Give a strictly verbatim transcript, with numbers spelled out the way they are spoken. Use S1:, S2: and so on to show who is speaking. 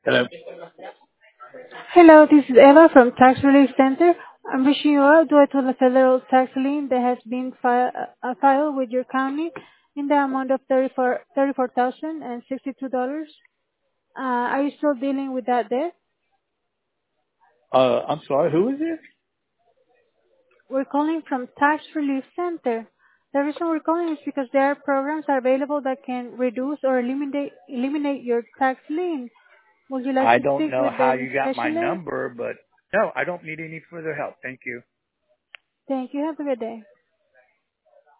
S1: Hello.
S2: Hello, this is Eva from Tax Relief Center. I'm reaching you out due to the federal tax lien that has been fi- uh, filed with your county in the amount of thirty-four thirty-four thousand sixty-two dollars. Uh, are you still dealing with that debt?
S1: Uh, I'm sorry. Who is this?
S2: We're calling from Tax Relief Center. The reason we're calling is because there are programs available that can reduce or eliminate eliminate your tax lien. Would you like
S1: I
S2: to
S1: don't
S2: speak
S1: know
S2: with
S1: how
S2: the
S1: you got my
S2: specialist?
S1: number, but no, I don't need any further help. Thank you.
S2: Thank you. Have a good day.